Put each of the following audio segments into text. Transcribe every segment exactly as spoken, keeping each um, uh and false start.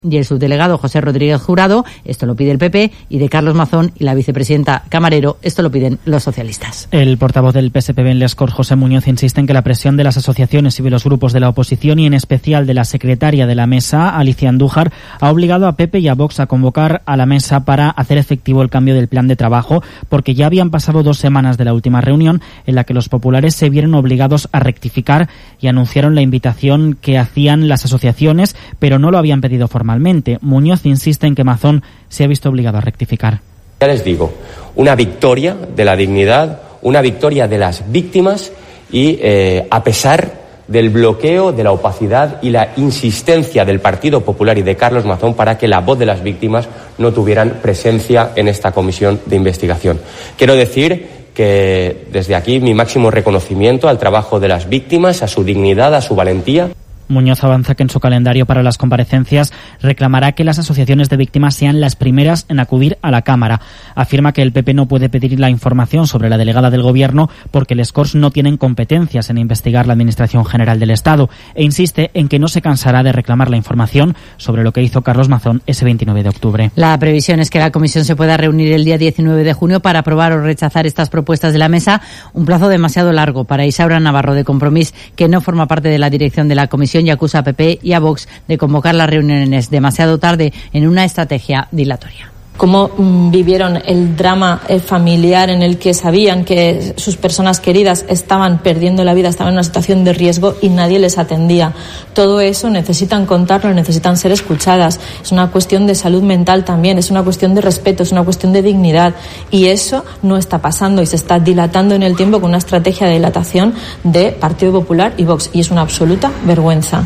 y el subdelegado José Rodríguez Jurado, esto lo pide el P P, y de Carlos Mazón y la vicepresidenta Camarero, esto lo piden los socialistas. El portavoz del P S P B en Les Corts, José Muñoz, insiste en que la presión de las asociaciones y de los grupos de la oposición y en especial de la secretaria de la mesa, Alicia Andújar, ha obligado a P P y a Vox a convocar a la mesa para hacer efectivo el cambio del plan de trabajo, porque ya habían pasado dos semanas de la última reunión en la que los populares se vieron obligados a rectificar y anunciaron la invitación que hacían las asociaciones, pero no lo habían pedido formalmente. Muñoz insiste en que Mazón se ha visto obligado a rectificar. Ya les digo, una victoria de la dignidad, una victoria de las víctimas y eh, a pesar del bloqueo, de la opacidad y la insistencia del Partido Popular y de Carlos Mazón para que la voz de las víctimas no tuvieran presencia en esta comisión de investigación. Quiero decir que desde aquí mi máximo reconocimiento al trabajo de las víctimas, a su dignidad, a su valentía. Muñoz avanza que en su calendario para las comparecencias reclamará que las asociaciones de víctimas sean las primeras en acudir a la Cámara. Afirma que el P P no puede pedir la información sobre la delegada del Gobierno porque les Corts no tienen competencias en investigar la Administración General del Estado e insiste en que no se cansará de reclamar la información sobre lo que hizo Carlos Mazón ese veintinueve de octubre. La previsión es que la comisión se pueda reunir el día diecinueve de junio para aprobar o rechazar estas propuestas de la mesa, un plazo demasiado largo para Isaura Navarro de Compromís, que no forma parte de la dirección de la comisión y acusa a P P y a Vox de convocar las reuniones demasiado tarde en una estrategia dilatoria. Cómo mm, vivieron el drama el familiar en el que sabían que sus personas queridas estaban perdiendo la vida, estaban en una situación de riesgo y nadie les atendía. Todo eso necesitan contarlo, necesitan ser escuchadas. Es una cuestión de salud mental también, es una cuestión de respeto, es una cuestión de dignidad. Y eso no está pasando y se está dilatando en el tiempo con una estrategia de dilatación de Partido Popular y Vox. Y es una absoluta vergüenza.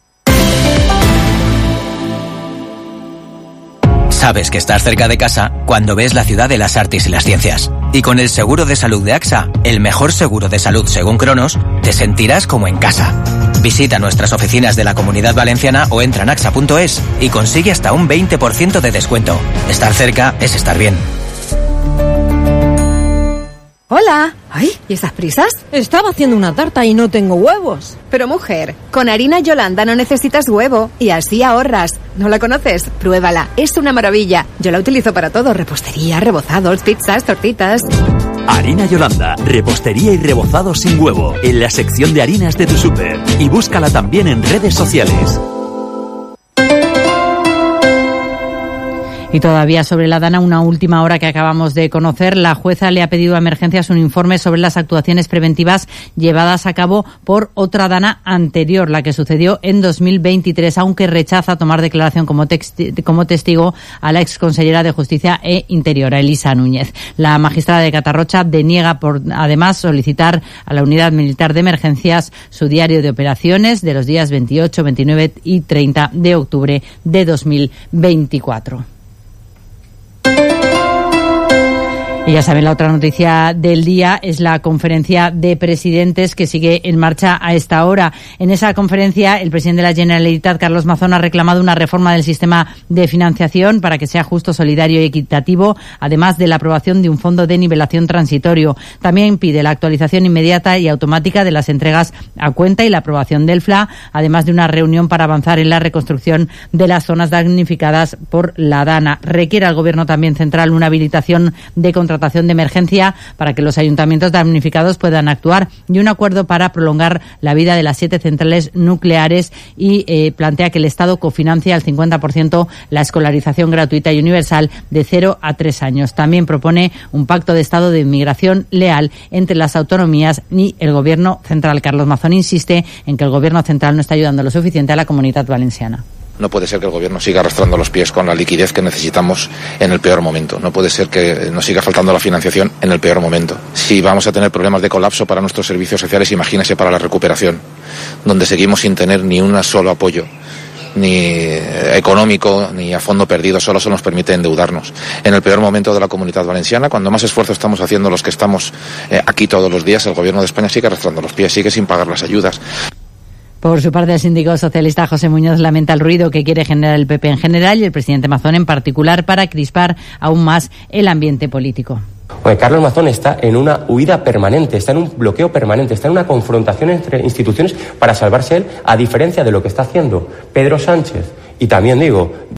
Sabes que estás cerca de casa cuando ves la ciudad de las artes y las ciencias. Y con el seguro de salud de AXA, el mejor seguro de salud según Cronos, te sentirás como en casa. Visita nuestras oficinas de la Comunidad Valenciana o entra en axa punto es y consigue hasta un veinte por ciento de descuento. Estar cerca es estar bien. Hola. Ay, ¿y esas prisas? Estaba haciendo una tarta y no tengo huevos. Pero mujer, con harina Yolanda no necesitas huevo y así ahorras. ¿No la conoces? Pruébala, es una maravilla. Yo la utilizo para todo, repostería, rebozados, pizzas, tortitas. Harina Yolanda, repostería y rebozados sin huevo, en la sección de harinas de tu súper. Y búscala también en redes sociales. Y todavía sobre la Dana, una última hora que acabamos de conocer. La jueza le ha pedido a Emergencias un informe sobre las actuaciones preventivas llevadas a cabo por otra Dana anterior, la que sucedió en dos mil veintitrés, aunque rechaza tomar declaración como, texti- como testigo a la exconsellera de Justicia e Interior, a Elisa Núñez. La magistrada de Catarrocha deniega, por además, solicitar a la Unidad Militar de Emergencias su diario de operaciones de los días veintiocho, veintinueve y treinta de octubre de dos mil veinticuatro. Y ya saben, la otra noticia del día es la conferencia de presidentes que sigue en marcha a esta hora. En esa conferencia, el presidente de la Generalitat, Carlos Mazón, ha reclamado una reforma del sistema de financiación para que sea justo, solidario y equitativo, además de la aprobación de un fondo de nivelación transitorio. También pide la actualización inmediata y automática de las entregas a cuenta y la aprobación del F L A, además de una reunión para avanzar en la reconstrucción de las zonas damnificadas por la Dana. Requiere al Gobierno también central una habilitación de contratación de emergencia para que los ayuntamientos damnificados puedan actuar y un acuerdo para prolongar la vida de las siete centrales nucleares y eh, plantea que el Estado cofinancie al cincuenta por ciento la escolarización gratuita y universal de cero a tres años. También propone un pacto de Estado de inmigración leal entre las autonomías y el Gobierno central. Carlos Mazón insiste en que el Gobierno central no está ayudando lo suficiente a la Comunidad Valenciana. No puede ser que el Gobierno siga arrastrando los pies con la liquidez que necesitamos en el peor momento. No puede ser que nos siga faltando la financiación en el peor momento. Si vamos a tener problemas de colapso para nuestros servicios sociales, imagínese para la recuperación, donde seguimos sin tener ni un solo apoyo, ni económico, ni a fondo perdido, solo se nos permite endeudarnos. En el peor momento de la Comunidad Valenciana, cuando más esfuerzo estamos haciendo los que estamos eh, aquí todos los días, el Gobierno de España sigue arrastrando los pies, sigue sin pagar las ayudas. Por su parte, el síndico socialista José Muñoz lamenta el ruido que quiere generar el P P en general y el presidente Mazón en particular para crispar aún más el ambiente político. Oye, Carlos Mazón está en una huida permanente, está en un bloqueo permanente, está en una confrontación entre instituciones para salvarse él, a diferencia de lo que está haciendo Pedro Sánchez Y también digo,